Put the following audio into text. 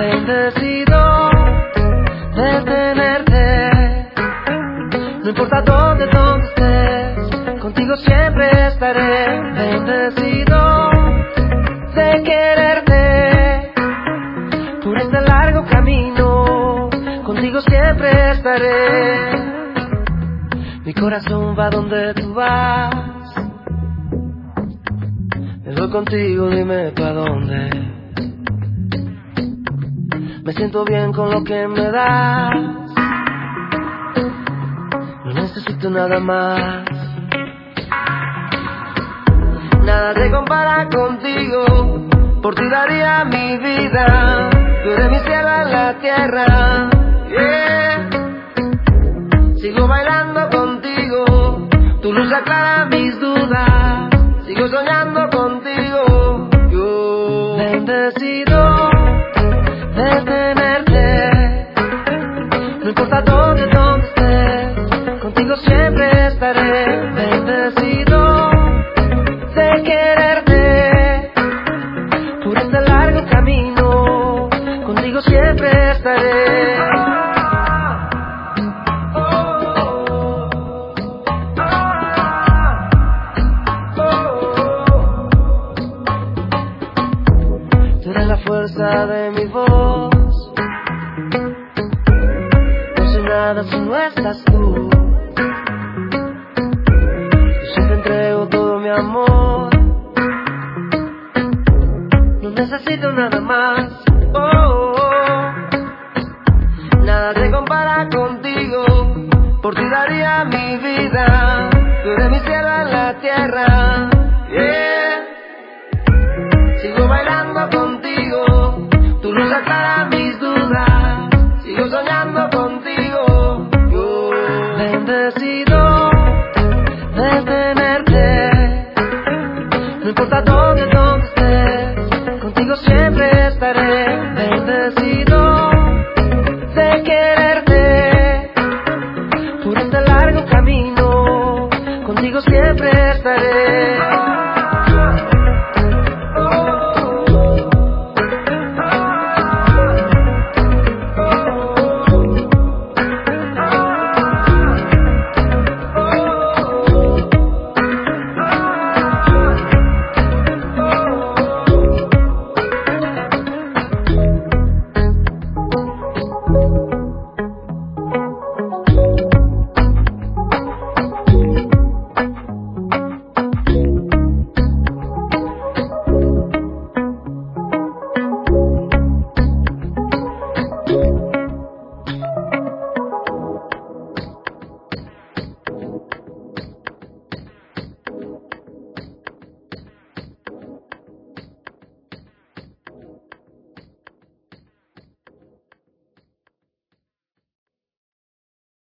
Bendecido de tenerte, no importa dónde estés, contigo siempre estaré. Bendecido de quererte, por este largo camino, contigo siempre estaré. Mi corazón va donde tú vas, me voy contigo, dime pa' dónde. Me siento bien con lo que me das, no necesito nada más. Nada te compara contigo, por ti daría mi vida. Tú eres mi cielo en la tierra, yeah. Sigo bailando contigo, tu luz aclara mis dudas. Sigo soñando contigo, yo. Bendecido de tenerte, no importa dónde estés, contigo siempre estaré. Bendecido de quererte, por este largo camino, contigo siempre estaré. Tú eres la fuerza de mi voz, no soy nada si no estás tú. Yo siempre entrego todo mi amor, no necesito nada más. Oh, nada te compara contigo, por ti daría mi vida. Tú eres mi cielo en la tierra, yeah. Sigo bailando contigo, tu luz aclara mis dudas. Sigo soñando contigo, yo. Bendecido de tenerte, no importa dónde estés, contigo siempre estaré. Bendecido